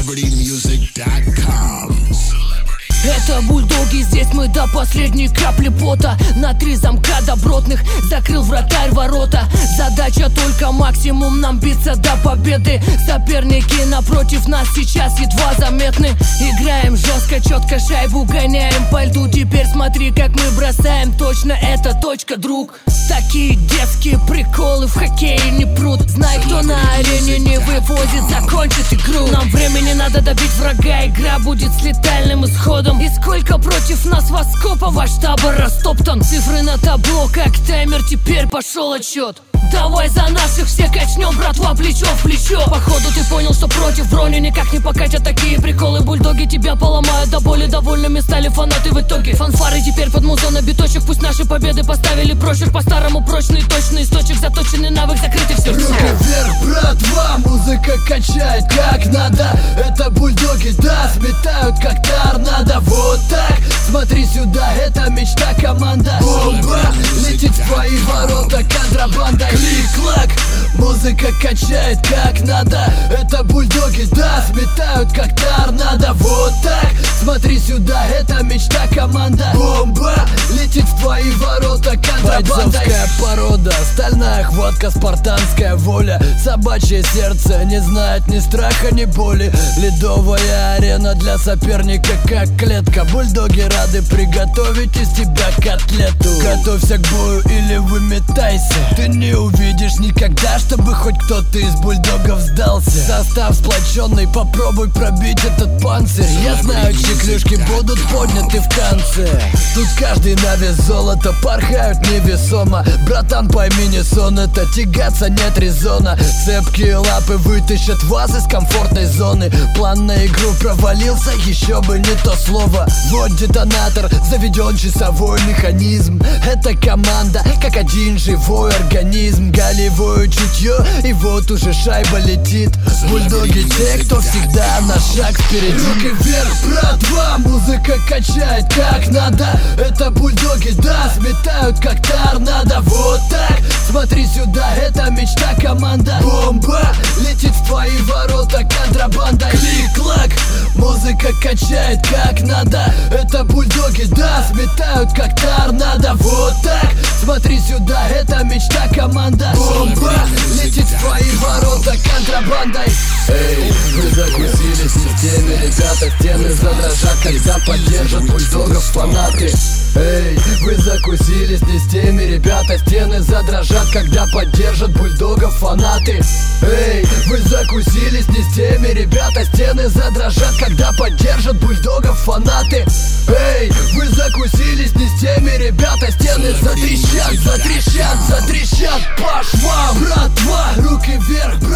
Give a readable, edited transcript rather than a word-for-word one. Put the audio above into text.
celebritymusic.com. Это бульдоги, здесь мы до последней капли пота. На 3 замка добротных закрыл вратарь ворота. Задача только максимум, нам биться до победы. Соперники напротив нас сейчас едва заметны. Играем жестко, четко, шайбу гоняем по льду. Теперь смотри, как мы бросаем, точно это точка, друг. Такие детские приколы в хоккее не прут. Знай, кто на арене не вывозит, закончит игру. Нам времени надо добить врага, игра будет с летальным исходом. И сколько против нас воскопов, штаба растоптан. Цифры на табло, как таймер, теперь пошел отсчет. Давай за наших все качнем, братва, плечо в плечо. Походу ты понял, что против брони никак не покатят такие приколы. Бульдоги тебя поломают до боли, довольными стали фанаты в итоге. Фанфары теперь под музон на биточек, пусть наши победы поставили прочерк. По-старому прочный, точный источник, заточенный навык, закрытый в сердце. Руки вверх, братва, музыка качает как надо. Это бульдоги, да, сметают как торнадо. Вот так, смотри сюда, это мечта команда. Бомба летит в твои ворота, контрабанда. Клик-клак, музыка качает как надо. Это бульдоги, да, сметают как торнадо. Вот так, смотри сюда, это мечта команда. Бомба летит в твои ворота, контрабанда. Бойцовская порода, стальная хватка, спартанская воля. Собачье сердце не знает ни страха, ни боли. Ледовая арена для соперника как клетка. Бульдоги рады приготовить из тебя котлету. Готовься к бою или выметайся. Ты не увидишь никогда, чтобы хоть кто-то из бульдогов сдался. Состав сплоченный, попробуй пробить этот панцирь. Я знаю, чеклюшки будут подняты в конце. Тут каждый на вес золота, порхают невесомо. Братан, пойми, не сон, это тягаться нет резона. Цепкие лапы вытащат вас из комфортной зоны. План на игру провалился, еще бы не то слово. Вот детонатор, заведен часовой механизм. Это команда, как один живой организм. Голевое чутье, и вот уже шайба летит. Бульдоги те, кто всегда на шаг впереди. Руки вверх, братва, музыка качает как надо. Это бульдоги, да, сметают как торнадо. Вот так, смотри сюда, это мечта команда. Бомба летит в твои ворота, контрабанда. Клик-клак, музыка качает как надо. Это бульдоги, да, сметают как торнадо. Вот так, смотри сюда, это мечта команда. Бомба летит в твои ворота, контрабандой. Эй, вы закусились не в теме, ребята, стены задрожат, когда поддержат бульдогов фанаты. Эй, вы закусились не с теми, ребята, стены задрожат, когда поддержат бульдогов фанаты. Эй, вы закусились не с теми, ребята, стены задрожат, когда поддержат бульдогов фанаты. Эй, вы закусились не с теми, ребята, стены затрещат, затрещат, затрещат по швам. Братва, руки вверх,